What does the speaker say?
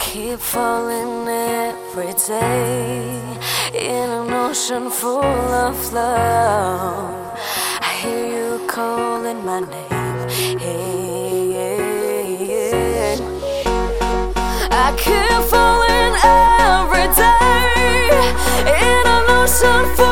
keep falling every day in an ocean full of love. I hear you calling my name. Hey, yeah, yeah. I keep falling every day in an ocean full